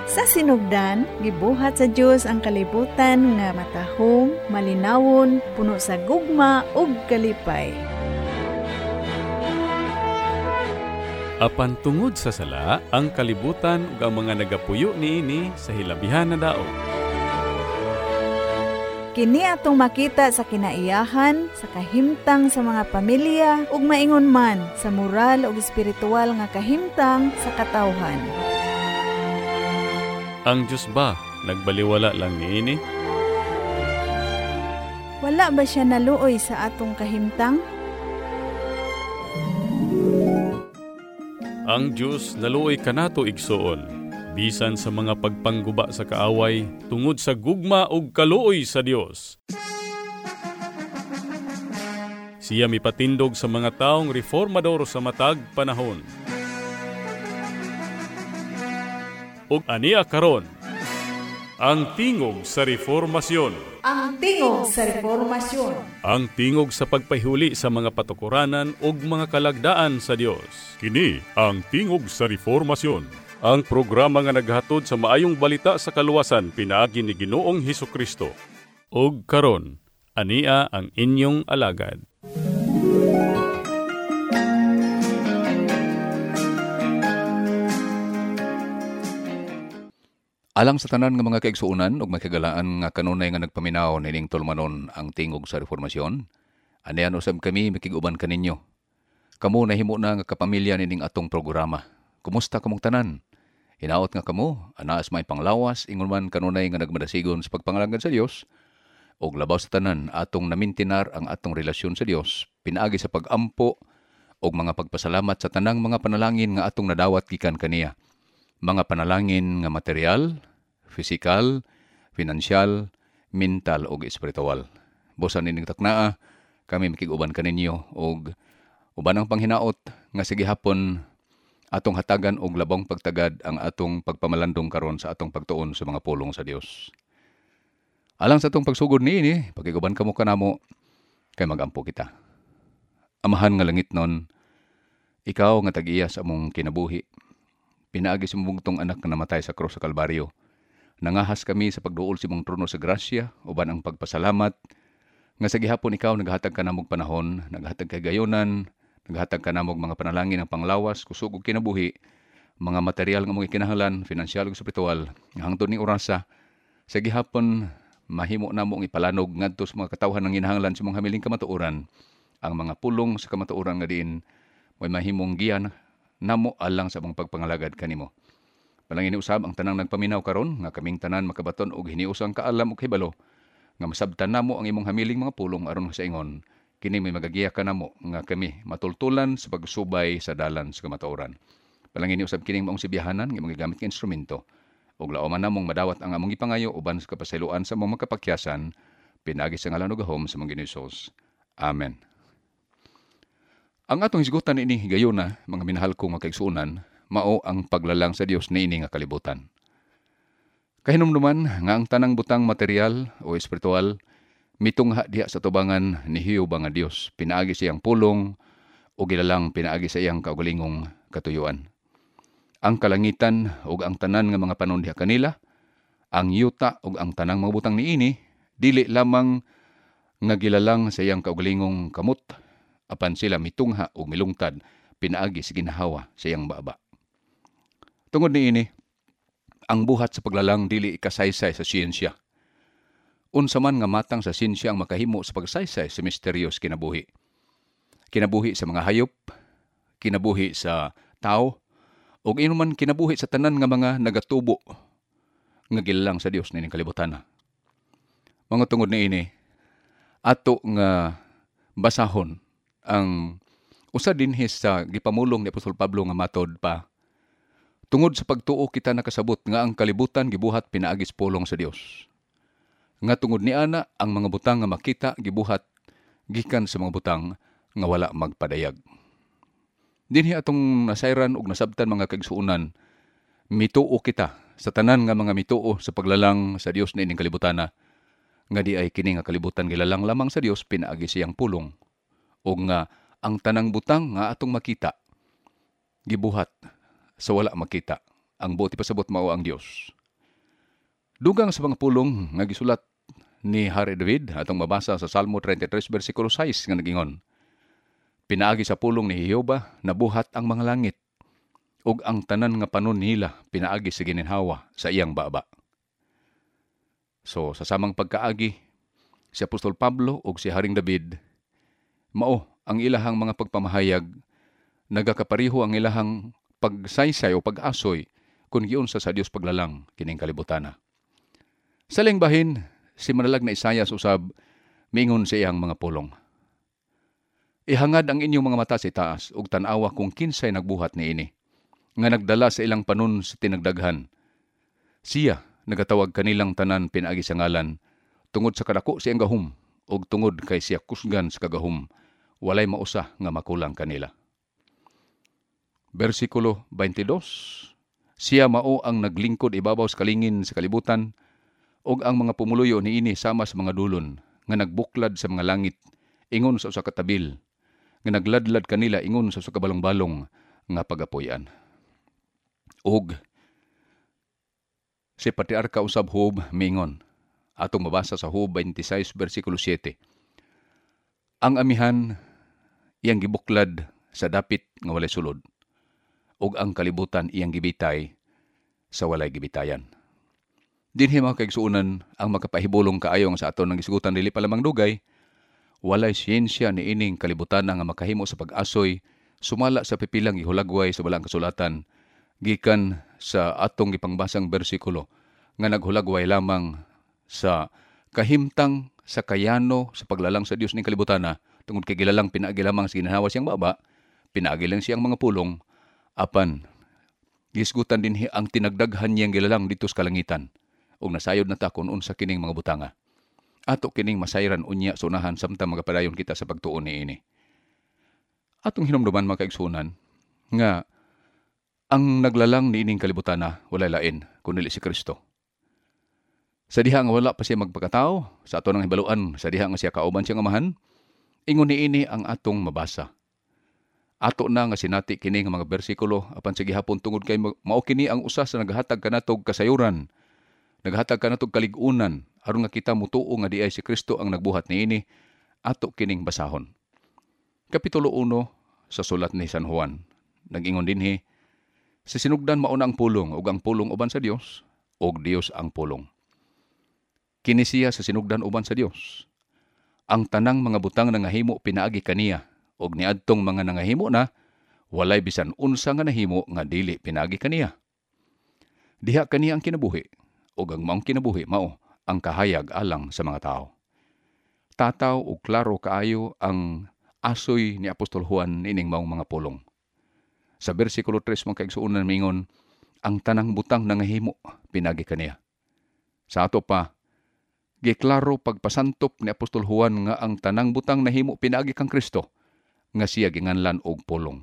Sa sinugdan, gibuhat sa Dios ang kalibutan nga matahom, malinawon, puno sa gugma ug kalipay. Apan tungod sa sala, ang kalibutan ug ang mga nagapuyo niini sa hilabihan na daot. Kini atong makita sa kinaiyahan, sa kahimtang sa mga pamilya ug maingon man sa moral ug espirituwal nga kahimtang sa katawhan. Ang Diyos ba nagbaliwala lang niini? Wala ba siya naluoy sa atong kahimtang? Ang Diyos naluoy kanato igsuon, bisan sa mga pagpangguba sa kaaway, tungod sa gugma ug kaluoy sa Dios. Siya mipatindog sa mga taong reformador sa matag panahon. Ug aniya karon, ang tingog sa reformasyon. Ang tingog sa reformasyon. Ang tingog sa pagpahuli sa mga patukuranan ug mga kalagdaan sa Dios. Kini ang tingog sa reformasyon. Ang programa nga naghatod sa maayong balita sa kaluwasan pinaagi ni Ginoong Hesukristo. Ug karon, ania ang inyong alagad. Alang sa tanan nga mga kaigsuunan ug makagalaan nga kanunay nga nagpaminaw nining tulmanon ang tingog sa reformasyon, anian usab kami makiguban kaninyo. Kamo nahimo na nga kapamilya nining atong programa. Kumusta kamong tanan? Hinaot nga kamo, anaas may panglawas, ingon man kanunay nga nagmadasigon sa pagpangalangad sa Dios, ug labaw sa tanan atong namintinar ang atong relasyon sa Dios, pinaagi sa pagampo ug mga pagpasalamat sa tanang mga panalangin nga atong nadawat gikan kaniya. Mga panalangin nga material, pisikal, finansyal, mental ug espiritual. Busan nining taknaa, kami makiguban kaninyo ug uban ang panghinaot nga sige hapon atong hatagan og labang pagtagad ang atong pagpamalandong karon sa atong pagtuon sa mga pulong sa Dios. Alang sa atong pagsugod niini, pakiguban kamo kanamo kay magampo kita. Amahan nga langit nun, ikaw nga tag-iya sa among kinabuhi. Pinaagi sa mong anak nga namatay sa krus sa Kalbaryo. Nangahas kami sa pagduol sa imong trono sa grasya, uban ang pagpasalamat nga sa gihapon ikaw naghatag kanamog panahon, naghatag kay gayonan, naghatag ka namog mga panalangin ng panglawas, kusog ug kinabuhi, mga material nga mong ikinahanglan, finansyal ug espiritual, hangtod ni orasa, sa gihapon mahimo na mong ipalanog ngadto sa mga katawhan ng ginahanglan sa mong hamiling kamatuoran, ang mga pulong sa kamatuoran nga diin may mahimong giyan namo alang sa mong pagpangalagad kanimo. Palangin usab ang tanang nagpaminaw karon nga kaming tanan makabaton og hiniusang kaalam ug hibalo nga masabtan namo ang imong hamiling mga pulong aron sa ingon. Kini may magagiya ka namo nga kami matultulan sa pagsubay sa dalan sa kamatuoran. Palangin usab kining maong sibiyahanan nga magagamit nga instrumento. Ug laoman namong madawat ang among ipangayo uban sa kapasayloan sa among makapakyasan, pinaagi sa ngalan ug gahom sa Ginoong Hesus. Amen. Ang atong hisgutan ini gayuna, mga minahal kong makaigsuunan, mao ang paglalang sa Dios niini nga kalibutan. Kahinumduman nga ang tanang butang material o espiritual mitungha diha sa tubangan ni Hiyuba nga Dios, pinaagi siyang pulong o gilalang pinaagi sa iyang kaugalingong katuyuan. Ang kalangitan ug ang tanan nga mga panon diha kanila, ang yuta ug ang tanang mga butang niini, dili lamang nga gilalang sa iyang kaugalingong kamot, apan sila mitungha ug milungtad pinaagi sa ginhawa sa iyang baba. Tungod niini, ang buhat sa paglalang dili ikasaysay sa siyensya. Unsa man nga matang sa siyensya ang makahimo sa pagsaysay sa misteryos kinabuhi. Kinabuhi sa mga hayop, kinabuhi sa tao, ug inuman kinabuhi sa tanan nga mga nagatubo nga gilalang sa Dios nining kalibutan. Mga tungod niini, ato nga basahon ang usa dinhi sa gipamulong ni Apostol Pablo nga matod pa. Tungod sa pagtuo kita nakasabot nga ang kalibutan gibuhat pinaagis pulong sa Dios. Nga tungod ni ana ang mga butang nga makita gibuhat gikan sa mga butang nga wala magpadayag. Dinhi atong nasayran ug nasabtan mga kaigsuunan, mituo kita sa tanan nga mga mituo sa paglalang sa Dios niining kalibutana, nga di ay kini nga kalibutan gilalang lamang sa Dios pinaagi siyang pulong, o nga ang tanang butang nga atong makita gibuhat sa wala makita. Ang buti pasabot mao ang Dios. Dugang sa mga pulong nga gisulat ni Hari David atong mabasa sa Salmo 33 versikulo 6 nga nagingon, pinaagi sa pulong ni Jehova nabuhat ang mga langit, ug ang tanan nga panon nila pinaagi sa gininhawa sa iyang baba. So sa samang pagkaagi, si Apostol Pablo ug si Haring David, mao ang ilahang mga pagpamahayag, nagakapariho ang ilahang pagsaysay o pag-asoy kung giunsa sa Dios paglalang kining kalibutana. Sa lingbahin, si manalag na Isaias usab mingon sa iyang mga pulong, ihangad ang inyong mga mata sa itaas ug tan-awa kung kinsay nagbuhat niini, nga nagdala sa ilang panon sa tinagdaghan. Siya nagatawag kanilang tanan pinaagi sa ngalan, tungod sa kadako siyang gahom ug tungod kay siya kusgan sa kagahom, walay mausa nga makulang kanila. Versikulo 22, siya mao ang naglingkod ibabaw sa kalingin sa kalibutan, ug ang mga pumuluyo niini sama sa mga dulon, nga nagbuklad sa mga langit, ingon sa usa ka tabil, nga nagladlad kanila ingon sa usa ka balong-balong nga pagapuy-an. Ug si Patriarka usab Job mingon, atong mabasa sa Job 26 versikulo 7, ang amihan iyang gibuklad sa dapit nga walay sulod, ug ang kalibutan iyang gibitay sa walay gibitayan. Dinhi mga kaigsuonan, ang makapahibulong kaayo nga sa aton ng isgutan dili pa lamang dugay, walay siyensya ni ining kalibutan nga makahimo sa pag-asoy sumala sa pipilang gihulagway sa balang kasulatan gikan sa atong gipangbasang bersikulo nga naghulagway lamang sa kahimtang sa kayano sa paglalang sa Dios ning kalibutana, tungod kay gilalang pinaagi lamang sa ginhawa siyang baba, pinaagi lang siyang mga pulong, apan gisgutan dinhi ang tinagdaghan niyang gilalang dito sa kalangitan, ug nasayod na ta kung unsa kining mga butanga. Ato kining masayran unya sa unahan samtang magapadayon kita sa pagtuon niini. Atong hinumduman mga kaigsunan nga ang naglalang niining kalibutana walay lain kundi si Kristo. Sa diha nga wala pa siya magpakatao, sa ato nang hibaluan, sa diha nga siya kauban siyang amahan, ingon niini ang atong mabasa. Ato na nga sinati kini nga mga bersikulo apan sa gihapon tungod kay mao kini ang usa sa naghatag kanatog kasayuran, naghatag kanatog kalig-unan aron nga kita mutuo nga diay si Kristo ang nagbuhat niini. Ato kining basahon. Kapitulo 1 sa sulat ni San Juan, nag-ingon dinhi, sa sinugdan mauna ang pulong ug ang pulong uban sa Dios, ug Dios ang pulong. Kini siya sa sinugdan uban sa Dios. Ang tanang mga butang na nangahimo pinaagi kaniya, ug niadtong mga nangahimo na, walay bisan unsa nga nahimo nga dili pinaagi kaniya. Diha kaniya ang kinabuhi, ug ang maong kinabuhi mao ang kahayag alang sa mga tao. Tataw ug klaro kaayo ang asoy ni Apostol Juan ining maong mga pulong. Sa bersikulo 3 mga kaigsuonan mingon, ang tanang butang nangahimo pinagi kaniya. Sa ato pa, giklaro pagpasantop ni Apostol Juan nga ang tanang butang nahimo pinagi kang Kristo, nga siya ginganlan og pulong.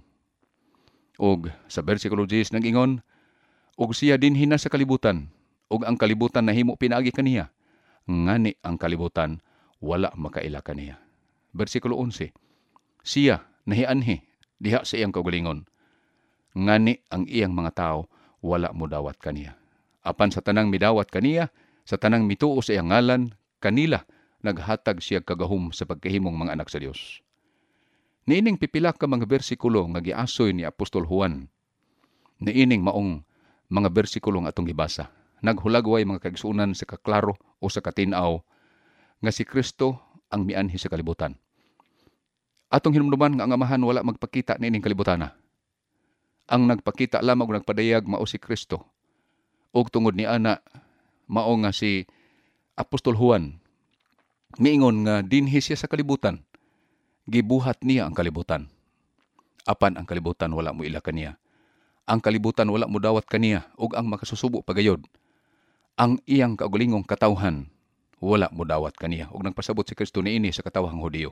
Og sa bersikulo 10 nag-ingon, og siya din hina sa kalibutan, og ang kalibutan nahimo pinagi kaniya, ngani ang kalibutan wala makaila kaniya. Bersikulo 11, siya nahianhi diha sa iyang kaugalingon, ngani ang iyang mga tao wala modawat kaniya. Apan sa tanang midawat kaniya, sa tanang mituo sa iyang ngalan, kanila naghatag siya kagahom sa pagkahimong mga anak sa Dios. Niining pipila ka mga bersikulo nga giasoy ni Apostol Juan, niining maong mga bersikulo nga atong gibasa, naghulagway mga kaigsuonan sa kaklaro o sa katinaw nga si Kristo ang mianhi sa kalibutan. Atong hinumduman nga ang amahan wala magpakita niining kalibutana. Ang nagpakita lamang og nagpadayag mao si Kristo. Og tungod ni ana mao nga si Apostol Juan miingon nga dinhi siya sa kalibutan, gibuhat niya ang kalibutan. Apan ang kalibutan wala mo ila kaniya. Ang kalibutan wala mo dawat kaniya, ug ang makasusubo pagayod, ang iyang kaugalingong katawhan wala mo dawat kaniya. Ug nagpasabot si Kristo niini sa katawhang Hudiyo.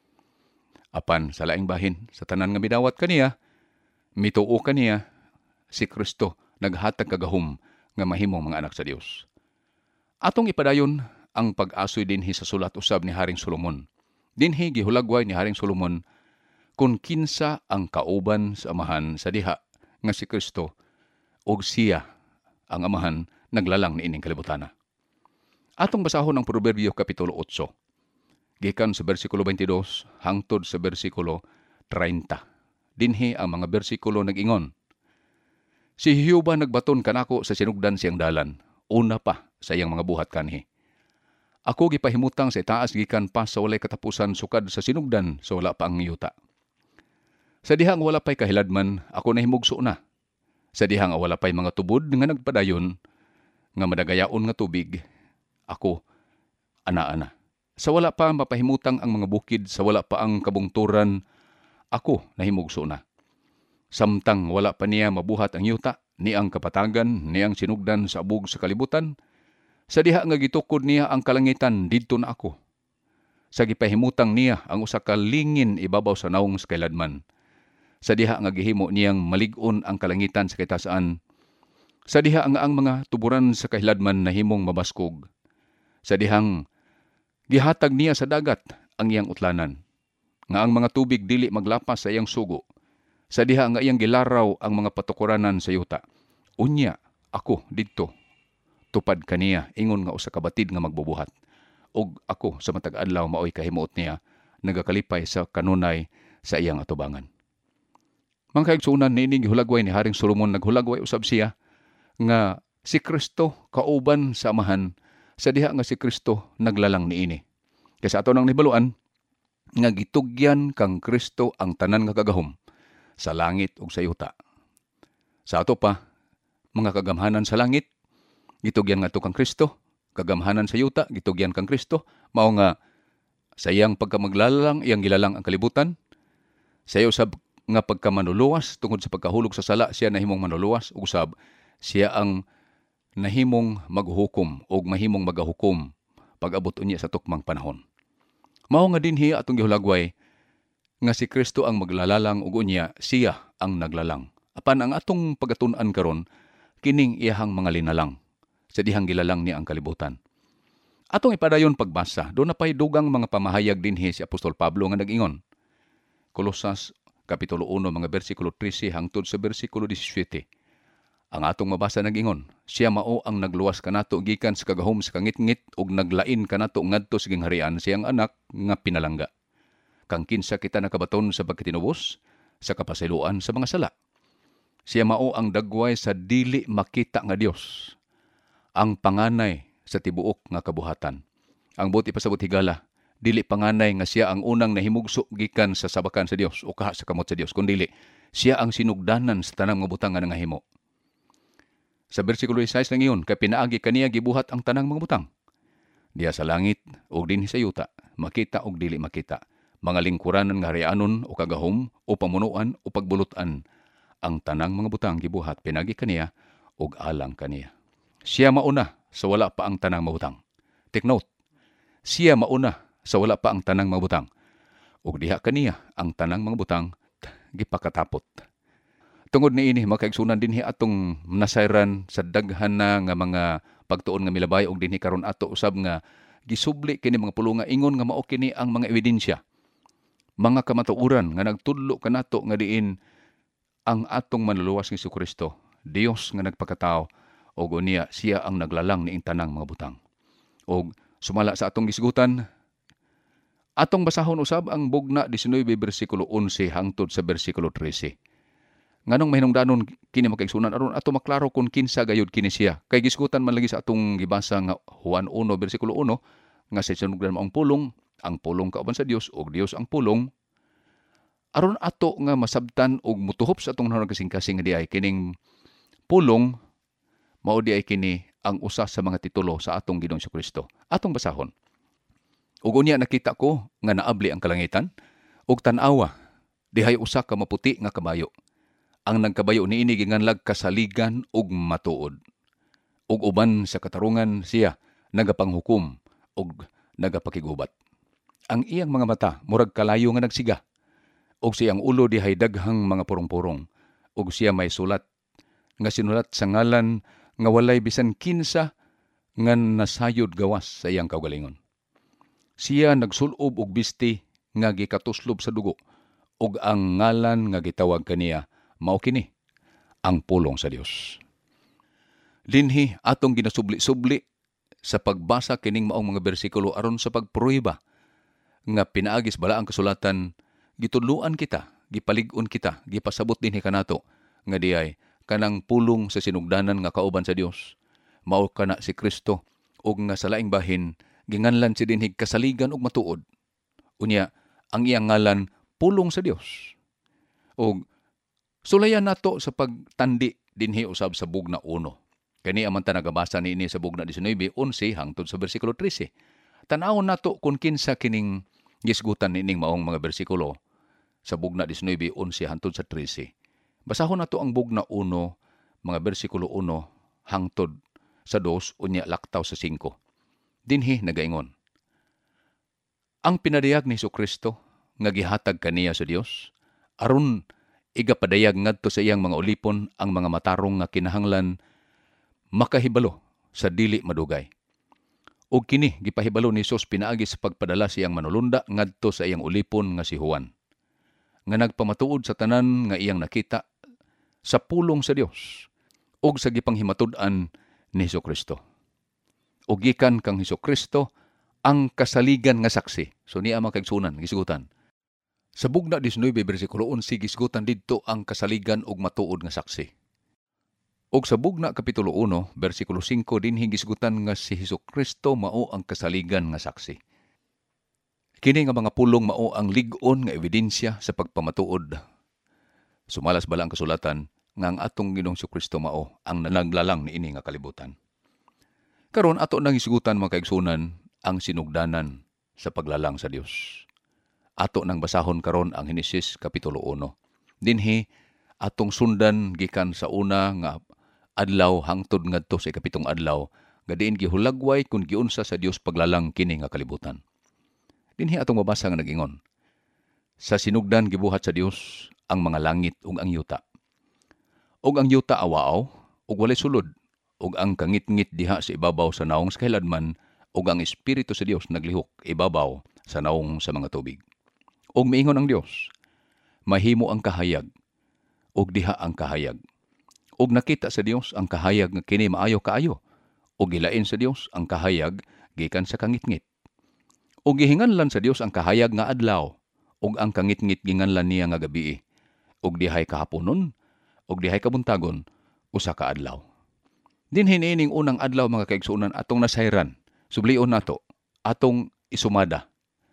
Apan sa laing bahin, sa tanan nga midawat kaniya, mituo kaniya, si Kristo naghatag kagahom nga mahimong mga anak sa Dios. Atong ipadayon ang pag-asoy dinhi sa sulat usab ni Haring Solomon. Dinhi gihulagway ni Haring Solomon kung kinsa ang kauban sa amahan sa diha nga si Kristo, ug siya ang amahan naglalang niining kalibutana. Atong basahon ang Proverbio Kapitulo 8. Gikan sa bersikulo 22 hangtod sa bersikulo 30. Dinhi ang mga bersikulo nag-ingon, si Jehova nagbaton kanako sa sinugdan siyang dalan, una pa sa iyang mga buhat kanhi. Ako gipahimutang sa itaas gikan pa sa walay katapusan sukad sa sinugdan sa wala pa ang yuta. Sa dihang wala pa'y kahiladman, ako nahimugso na. Sa dihang wala pa'y mga tubod nga nagpadayon, nga madagayaon nga tubig, ako, ana-ana. Sa wala pa mapahimutang ang mga bukid, sa wala pa ang kabungturan, ako nahimugso na. Samtang wala pa niya mabuhat ang yuta, ni ang kapatagan, ni ang sinugdan sa abog sa kalibutan, sa diha nga gitukod niya ang kalangitan, didto na ako. Sa gipahimutang niya ang usa ka lingin ibabaw sa naong sa kailadman. Sa diha nga gihimo niyang malig-on ang kalangitan sa kitasaan. Sa diha nga ang mga tuburan sa kahiladman nahimong mabaskog. Sa dihang gihatag niya sa dagat ang iyang utlanan, nga ang mga tubig dili maglapas sa iyang sugo. Sa diha nga iyang gilaraw ang mga patukuranan sa yuta. Unya, ako didto, tupad kaniya, ingon nga usa ka batid nga magbubuhat. Og ako sa matag adlaw maoy kahimuot niya, nagakalipay sa kanunay sa iyang atubangan. Mga kaigsunan, niining gihulagway ni Haring Solomon, naghulagway usab siya nga si Kristo kauban sa amahan, sa diha nga si Kristo naglalang niini. Kaya sa ato nang nibaluan, nga gitugyan kang Kristo ang tanan nga kagahom sa langit ug sa yuta. Sa ato pa, mga kagamhanan sa langit, gitugyan nga to kang Kristo, kagamhanan sa yuta, gitugyan kang Kristo, mao nga sa iyang pagkamaglalang, iyang gilalang ang kalibutan, sa iyo sab nga pagkamanuluwas, tungod sa pagkahulog sa sala, siya nahimong manuluwas, ug sab, siya ang nahimong maghukom, o mahimong magahukom, pag-abot unya sa tukmang panahon. Mao nga dinhi atong gihulagway, nga si Kristo ang maglalalang ug unya siya ang naglalang. Apan ang atong pagatun-an karon kining iyahang mga linalang sa dihang gilalang niya ang kalibutan. Atong ipadayon pagbasa, do na pay dugang mga pamahayag dinhi si Apostol Pablo nga nag-ingon. Kolosas Kapitulo 1 mga bersikulo 13 hangtod sa bersikulo 17. Ang atong mabasa nag-ingon, siya mao ang nagluwas kanato gikan sa kagahom sa kangit-ngit ug naglain kanato ngadto sa gingharian siyang anak nga pinalangga. Kang kinsa kita nakabaton sa pagkatinubos, sa kapasayloan sa mga sala. Siya mao ang dagway sa dili makita nga Dios, ang panganay sa tibuok nga kabuhatan. Ang buti pasabot higala, dili panganay nga siya ang unang nahimugso gikan sa sabakan sa Dios o kaha sa kamot sa Dios, kundi siya ang sinugdanan sa tanang mga butang nga nangahimo. Sa bersikulo 16 lang iyon, kay pinaagi kaniya gibuhat ang tanang mga butang. Diya sa langit o dinhi sa yuta, makita o dili makita, mga lingkuranan nga harianon o kagahom o pamunuan o pagbulutan, ang tanang mga butang gibuhat pinagi kaniya o alang kaniya. Siya mauna sa wala pa ang tanang mga butang. Take note, siya mauna sa wala pa ang tanang mga butang. O diha kaniya ang tanang mga butang gipakatapot. Tungod ni ini, makaigsunan dinhi atong nasayran sa daghan na nga mga pagtuon nga milabay og dinhi karon ato usab nga gisubli kini mga pulong nga ingon nga mao kini ang mga ebidensya. Mga kamatuoran nga nagtudlo kanato nga diin ang atong manluluwas ni Jesucristo, Dios nga nagpakatao, o unya siya ang naglalang niing tanang mga butang. O sumala sa atong gisigutan, atong basahon usab ang bugna 19 bersikulo 11 hangtod sa bersikulo 13. Nganong mahinungdanon kini makaigsunan aron ato maklaro kung kinsa gayud kini siya. Kay gisgutan man lagi sa atong gibasa nga Juan 1 bersikulo 1 nga sa sinugdan mo ang pulong kauban sa Dios ug Dios ang pulong. Aron ato nga masabtan og mutuhop sa atong kasing-kasing nga diay kining pulong mao diay kini ang usa sa mga titulo sa atong Ginoong Jesucristo. Atong basahon. Ug unya nakita ko nga naabli ang kalangitan ug tan-awa dihay usa ka maputi nga kabayo. Ang nagkabayo niini ginganlag kasaligan ug matuod. Ug uban sa katarungan siya nagapanghukom ug nagapakigubat. Ang iyang mga mata murag kalayo nga nagsiga. Ug siyang ulo dihay daghang mga purong-purong. Ug siya may sulat nga sinulat sa ngalan nga walay bisan kinsa nga nasayod gawas sa iyang kaugalingon. Siya nagsulob og bisti nga gikatuslob sa dugo ug ang ngalan nga gitawag kaniya mao kini ang pulong sa Dios. Dinhi atong ginasubli-subli sa pagbasa kining maong mga bersikulo aron sa pagprueba nga pinaagis bala ang kasulatan, gitudluan kita, gipalig-on kita, gipasabot dinhi kanato nga diay kanang pulong sa sinugdanan nga kauban sa Dios. Mao kana si Kristo ug nga sa laing bahin ginganlan si dinhi kasaligan ug matuod. Unya ang iyang ngalan pulong sa Dios. Ug sulayan nato sa pagtandi dinhi usab sa bugna 1. Kani aman ta nagabasa niini sa bugna 19:11 hangtod sa bersikulo 13. Tan-awon nato kung kinsa kining gisgutan nining maong mga bersikulo sa bugna 19:11 hangtod sa 13. Basahon nato ang bugna 1, mga bersikulo 1 hangtod sa 2 unya laktaw sa 5. Dinhi nagaingon: ang pinadayag ni Jesucristo nga gihatag kaniya sa Dios aron igapadayag ngadto sa iyang mga ulipon ang mga matarong nga kinahanglan makahibalo sa dili madugay. Ug kini gipahibalo ni Jesus pinaagi sa pagpadala siyang manulunda ngadto sa iyang ulipon nga si Juan, nga nagpamatuod sa tanan nga iyang nakita sa pulong sa Dios ug sa gipanghimatud-an ni Jesucristo. Ug gikan kang Jesucristo ang kasaligan nga saksi. So niya makagsunan gisgutan. Sa bugna 19 bersikulo 11 gisgutan didto ang kasaligan ug matuod nga saksi. Og sa bugna kapitulo 1, bersikulo 5 dinhi gisgutan nga si Jesucristo mao ang kasaligan nga saksi. Kini nga mga pulong mao ang lig-on nga ebidensya sa pagpamatuod. Sumalas bala ang kasulatan nga ang atong Ginoong Jesucristo mao ang naglalang niini nga kalibutan. Karon ato nang gisgutan mga kaigsunan ang sinugdanan sa paglalang sa Dios. Ato nang basahon karon ang Henesis kapitulo 1. Dinhi atong sundan gikan sa una nga adlaw hangtod ngadto sa ikapitong adlaw, gadiin gihulagway kung giunsa sa Dios paglalang kini nga kalibutan. Dinhi atong mabasa nga nag-ingon: sa sinugdan gibuhat sa Dios ang mga langit ug ang yuta. Ug ang yuta awaaw ug walay sulod, ug ang kangit-ngit diha sa ibabaw sa naong sa kahiladman, ug ang Espiritu sa Dios naglihok ibabaw sa naong sa mga tubig. Ug miingon ang Dios, mahimo ang kahayag, ug diha ang kahayag. Ug nakita sa Dios ang kahayag nga kini maayo kaayo, ug gilain sa Dios ang kahayag gikan sa kangit-ngit. Ug gihinganlan sa Dios ang kahayag nga adlaw, ug ang kangit-ngit ginganlan niya nga gabii. Ug dihay kahaponon, ug dihay kabuntagon, usa ka adlaw. Dinhi niining unang adlaw mga kaigsuonan atong nasayran, sublion nato, atong isumada.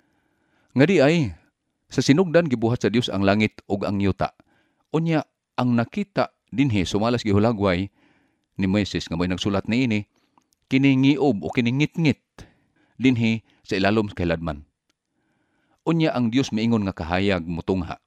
Nga di ay, sa sinugdan gibuhat sa Dios ang langit ug ang yuta. Unya ang nakita dinhi sumalas gihulagway ni Moises nga may nagsulat niini, kini ngiob o kini ngit-ngit dinhi sa ilalom sa kahiladman. Unya ang Dios miingon nga kahayag mutungha.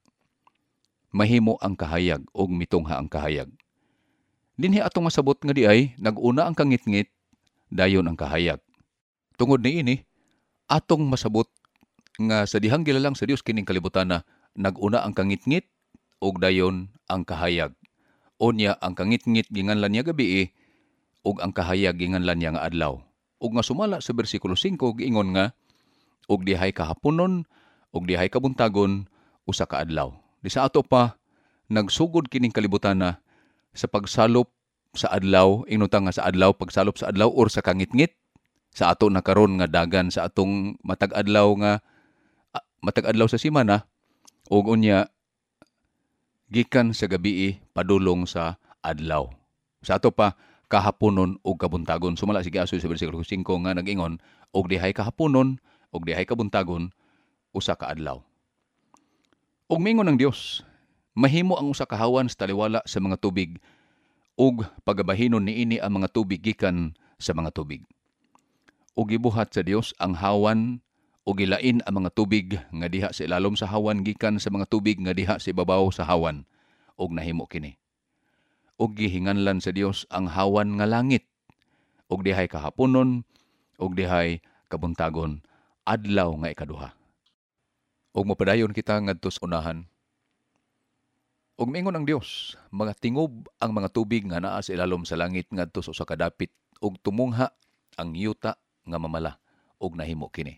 Mahimo ang kahayag ug mitungha ang kahayag. Dinhi atong masabot nga di ay nag-una ang kangit-ngit, dayon ang kahayag. Tungod niini atong masabot nga sa dihang gilalang sa Dios kining kalibutan na nag-una ang kangit-ngit ug dayon ang kahayag. Unya ang kangit-ngit ginganlan niya gabii ug ang kahayag ginganlan niya nga adlaw. Ug nga sumala sa bersikulo 5 giingon nga ug dihay kahaponon ug dihay kabuntagon usa ka adlaw. Di sa ato pa nagsugod kining kalibutan na sa pagsalop sa adlaw, inuta nga sa adlaw, pagsalop sa adlaw or sa kangit-ngit. Sa ato na karon nga dagan sa atong matag-adlaw sa semana ug unya gikan sa gabii padulong sa adlaw. Sa ato pa kahaponon ug kabuntagon. Sumala sige aso sa bersikulo 5 nga nag-ingon ug dihay kahaponon ug dihay kabuntagon usa ka adlaw. Ug mingon ng Dios, mahimo ang usa ka hawan sa taliwala sa mga tubig ug pagabahinon niini ang mga tubig gikan sa mga tubig. Ug gibuhat sa Dios ang hawan ug gilain ang mga tubig nga diha sa ilalom sa hawan gikan sa mga tubig nga diha sa ibabaw sa hawan, ug nahimo kini. Ug gihinganlan sa Dios ang hawan nga langit, ug dihay kahaponon ug dihay kabuntagon adlaw nga ikaduha. Ug mapadayon kita ngadto sa unahan. Ug miingon ang Dios, mga tingob ang mga tubig nga naa sa ilalom sa langit ngadto sa usa ka dapit ug tumungha ang yuta nga mamala ug nahimo kini.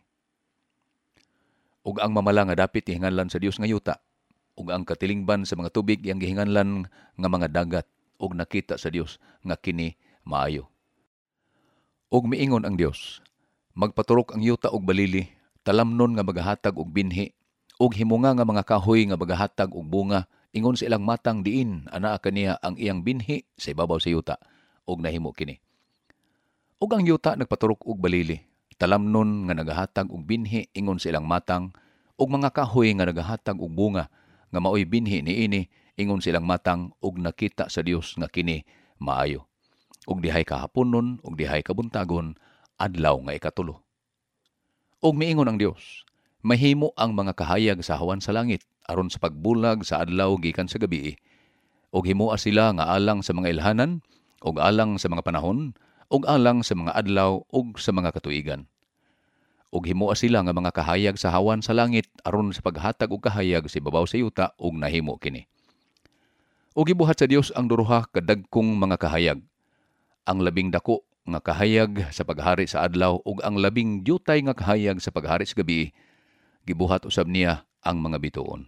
Ug ang mamala nga dapit gihinganlan sa Dios nga yuta, ug ang katilingban sa mga tubig iyang gihinganlan nga mga dagat, ug nakita sa Dios nga kini maayo. Og miingon ang Dios, magpaturok ang yuta og balili, talamnon nga magahatag og binhi, og himunga nga mga kahoy nga magahatag og bunga, ingon sa ilang matang diin anaa kaniya ang iyang binhi sa ibabaw sa yuta, og nahimo kini. Og ang yuta nagpaturok og balili, talamnon nga nagahatag og binhi ingon sa ilang matang, og mga kahoy nga nagahatag og bunga, nga maoy binhi niini ingon sa ilang matang, og nakita sa Dios nga kini maayo. Og dihay kahaponon, og dihay kabuntagon, adlaw nga ikatulo. Og miingon ang Dios, mahimo ang mga kahayag sa hawan sa langit, aron sa pagbulag sa adlaw gikan sa gabii, og himoa sila nga alang sa mga ilhanan, og alang sa mga panahon, og alang sa mga adlaw, og sa mga katuigan. Og himoa sila nga mga kahayag sa hawan sa langit, aron sa paghatag og kahayag sa ibabaw sa yuta, og nahimo kini. Og gibuhat sa Dios ang duruha kadagkong mga kahayag, ang labing dako nga kahayag sa paghari sa adlaw, ug ang labing dyutay nga kahayag sa paghari sa gabii, gibuhat usab niya ang mga bituon.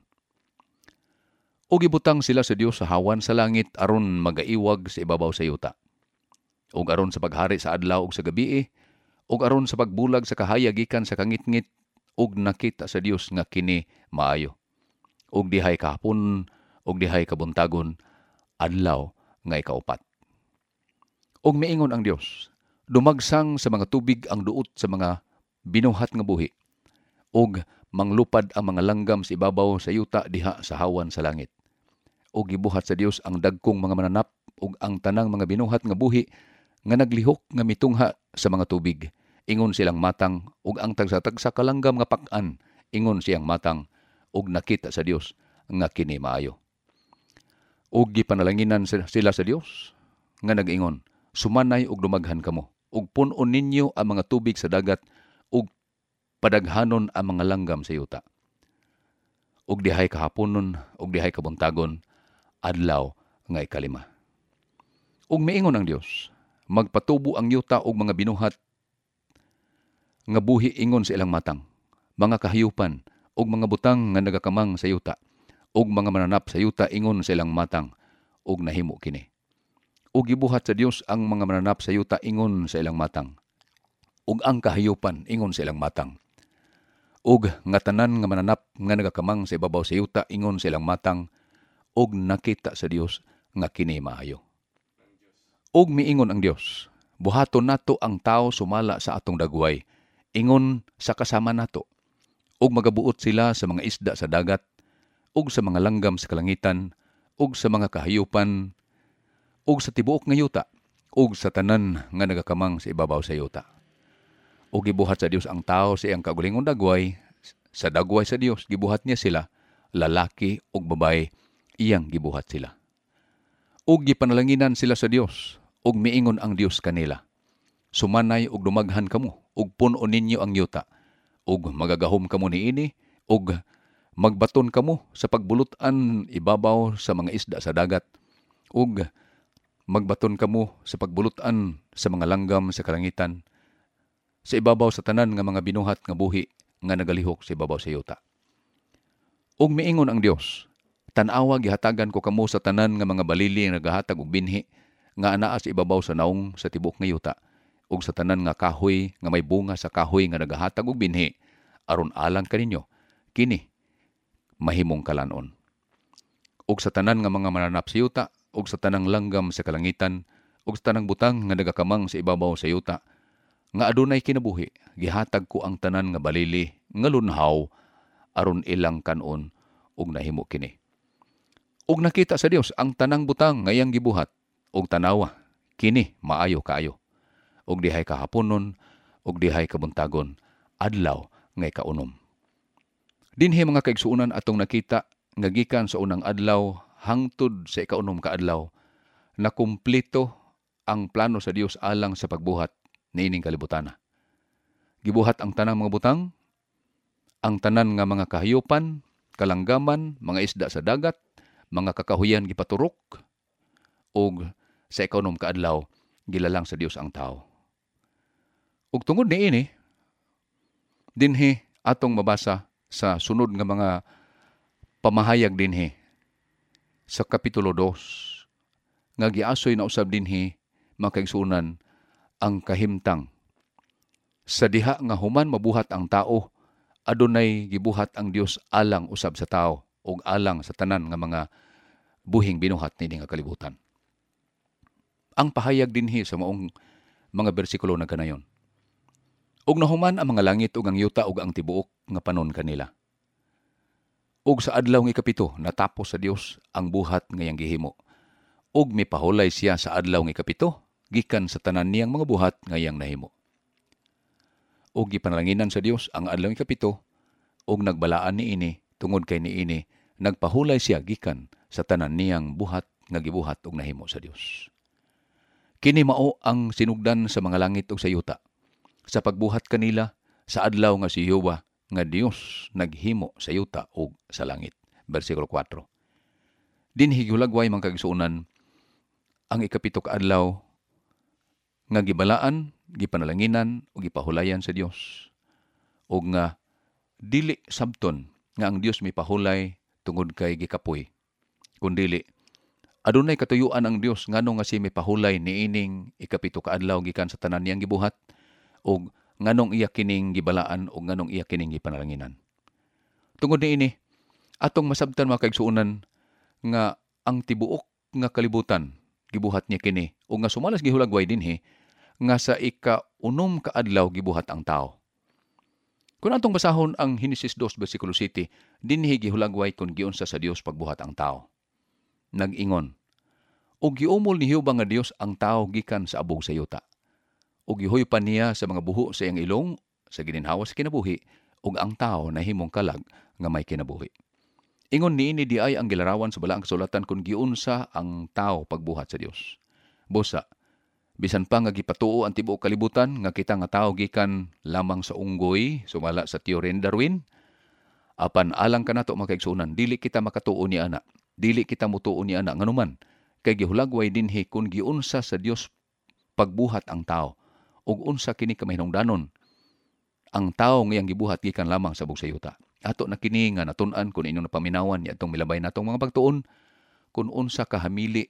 O gibutang sila sa Dios sa hawan sa langit aron magaiwag sa ibabaw sa yuta, ug aron sa paghari sa adlaw ug sa gabii, ug aron sa pagbulag sa kahayag gikan sa kangitngit, ug nakita sa Dios nga kini maayo. Ug dihay kahapon, ug dihay kabuntagon, adlaw nga ikaupat. Og miingon ang Dios, dumagsang sa mga tubig ang duot sa mga binuhat nga buhi, og manglupad ang mga langgam sa ibabaw sa yuta diha sa hawan sa langit. Og gibuhat sa Dios ang dagkong mga mananap, ug ang tanang mga binuhat nga buhi nga naglihok nga mitungha sa mga tubig, ingon silang matang, ug ang tagsa-tagsa kalanggam nga pak-an, ingon siyang matang, ug nakita sa Dios nga kini maayo. Ug gipanalanginan sila sa Dios nga nag-ingon, sumanay ug dumaghan kamo, ug pun-on ninyo ang mga tubig sa dagat, ug padaghanon ang mga langgam sa yuta. Ug dihay kahaponon, ug dihay kabuntagon, adlaw nga ikalima. Ug miingon ang Dios, magpatubo ang yuta og mga binuhat nga buhi ingon sa ilang matang, mga kahayupan, ug mga butang nga nagakamang sa yuta, ug mga mananap sa yuta ingon sa ilang matang, ug nahimo kini. Ug gibuhat sa Dios ang mga mananap sa yuta ingon sa ilang matang, ug ang kahayupan ingon sa ilang matang, ug nga tanan nga mananap nga nagakamang sa ibabaw sa yuta ingon sa ilang matang, ug nakita sa Dios nga kini maayo. Ug miingon ang Dios, buhaton nato ang tao sumala sa atong dagway, ingon sa kasama nato, ug magabuot sila sa mga isda sa dagat, ug sa mga langgam sa kalangitan, ug sa mga kahayupan, ug sa tibuok nga yuta, ug sa tanan nga nagakamang sa ibabaw sa yuta. Ug gibuhat sa Dios ang tao sa iyang kaugalingon dagway, sa dagway sa Dios gibuhat niya sila, lalaki ug babae, iyang gibuhat sila. Ug gipanalanginan sila sa Dios, ug miingon ang Dios kanila, sumanay ug dumaghan kamo, ug pun-on ninyo ang yuta, ug magagahom kamo niini, ug magbaton kamo sa pagbulutan ibabaw sa mga isda sa dagat, ug magbaton kamo sa pagbulutan sa mga langgam sa kalangitan, sa ibabaw sa tanan nga mga binuhat nga buhi nga nagalihok sa ibabaw sa yuta. Ug miingon ang Dios, tan-awa gihatagan ko kamo sa tanan nga mga balili nga nagahatag og binhi nga anaa sa ibabaw sa naong sa tibuok nga yuta, ug sa tanan nga kahoy nga may bunga sa kahoy nga nagahatag og binhi, aron alang kaninyo kini mahimong kalanon. Ug sa tanan nga mga mananap sa yuta, ug sa tanang langgam sa kalangitan, ug sa tanang butang nga nagakamang sa ibabaw sa yuta, nga adunay kinabuhi, gihatag ko ang tanan nga balili nga lunhaw, aron ilang kanon, ug nahimo kini. Ug nakita sa Dios ang tanang butang nga iyang gibuhat, ug tanawa, kini maayo kaayo. Ug dihay kahaponon, ug dihay kabuntagon, adlaw nga ikaunom. Dinhi mga kaigsuonan atong nakita nga gikan sa unang adlaw hangtod sa ikaunom ka adlaw, na kumpleto ang plano sa Dios alang sa pagbuhat niining kalibutana. Gibuhat ang tanang mga butang, ang tanan nga mga kahayupan, kalanggaman, mga isda sa dagat, mga kakahuyan gipaturok, ug sa ikaunom ka adlaw gilalang sa Dios ang tao. Ug tungod niini, dinhi atong mabasa sa sunod nga mga pamahayag dinhi sa Kapitulo 2, nga giasoy na usab dinhi mga kaigsuonan ang kahimtang Sa diha nga human mabuhat ang tao, adunay gibuhat ang Dios alang usab sa tao ug alang sa tanan nga mga buhing binuhat nini nga kalibutan. Ang pahayag dinhi sa maong mga bersikulo na kanayon. Ug nahuman ang mga langit ug ang yuta ug ang tibuok nga panon kanila. Ug sa adlaw nga ikapito natapos sa Dios ang buhat nga iyang gihimo. Ug mipahulay siya sa adlaw nga ikapito gikan sa tanan niyang mga buhat nga iyang nahimo. Ug gipanlanginan sa Dios ang adlaw nga ikapito ug nagbalaan niini tungod kay niini nagpahulay siya gikan sa tanan niyang buhat nga gibuhat ug nahimo sa Dios. Kini mao ang sinugdan sa mga langit ug sa yuta. Sa pagbuhat kanila sa adlaw nga si Jehova nga Dios naghimo sa yuta ug sa langit. Bersikulo 4. Dinhi gihulagway mga kaigsuonan ang ikapito ka adlaw nga gibalaan, gipanalanginan ug gipahulayan sa Dios. Ug nga dili sabton nga ang Dios mipahulay tungod kay gikapoy. Kundili adunay katuyuan ang Dios nganong nga si mipahulay niining ikapito ka adlaw gikan sa tanan niyang gibuhat ug nganong iya kining gibalaan ug nganong iya kining gipanalanginan. Tungod niini, atong masabtan mga kaigsuonan nga ang tibuok nga kalibutan gibuhat niya kini ug nga sumalas gihulagway dinhi nga sa ika-unom ka adlaw gibuhat ang tao. Kung atong basahon ang Henesis 2 bersikulo 7, dinhi gihulagway kung giunsa sa Dios pagbuhat ang tao. Nag-ingon, ug giumol ni Jehova nga Dios ang tao gikan sa abog sa yuta. Ug gihoypan niya sa mga buho sa iyang ilong sa gininhawa sa kinabuhi ug ang tao nahimong kalag nga may kinabuhi. Ingon niini di ay ang gilarawan sa balaang kasulatan kung giunsa ang tao pagbuhat sa Dios. Busa, bisan pa nga gipatuo ang tibuok kalibutan nga kita nga tao gikan lamang sa unggoy sumala sa teorya ni Darwin, apan alang kanato mga kaigsuonan, dili kita makatuo ni ana, dili kita mutuo ni ana nganuman kay gihulagway dinhi kung giunsa sa Dios pagbuhat ang tao ug unsa kini kamahinungdanon ang tao nga iyang gibuhat gikan lamang sa bug sa yuta. Ato na kini nga natun-an kun inyong napaminawan niadtong milabay natong mga pagtuon kun unsa kahamili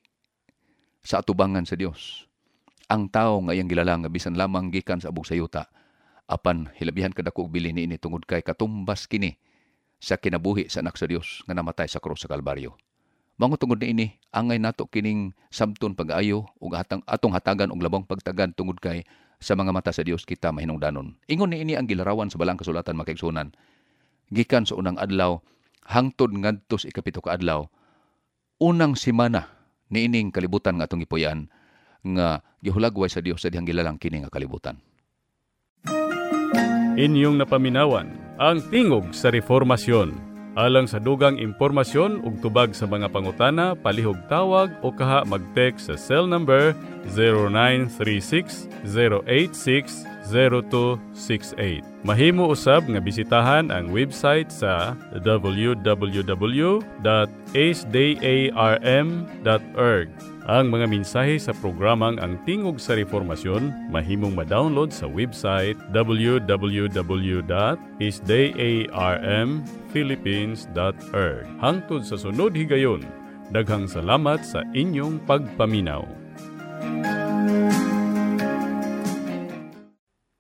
sa atubangan sa Dios. Ang tao nga iyang gilala nga bisan lamang gikan sa bug sa yuta apan hilabihan kadako og bili niini tungod kay katumbas kini sa kinabuhi sa anak sa Dios nga namatay sa krus sa Kalbaryo. Mango tungod niini angay nato kining sabton pag-ayo ug atong hatagan og labang pagtagan tungod kay sa mga mata sa Dios kita mahinungdanon. Ingon niini ang gilarawan sa balang kasulatan mga kaigsuonan. Gikan sa unang adlaw hangtod ngadto sa ikapito ka adlaw, unang semana niining kalibutan nga atong gipuy-an nga gihulagway sa Dios sa dihang gilalang kini nga kalibutan. Inyong napaminawan ang tingog sa reformasyon. Alang sa dugang impormasyon ug tubag sa mga pangutana, palihog tawag o kaha mag-text sa cell number 0936-086-0268. Mahimo usab nga bisitahan ang website sa www.sdarm.org. Ang mga mensahe sa programang Ang Tingog sa Reformasyon mahimong ma-download sa website www.sdarmphilippines.org. Hangtod sa sunod higayon, daghang salamat sa inyong pagpaminaw.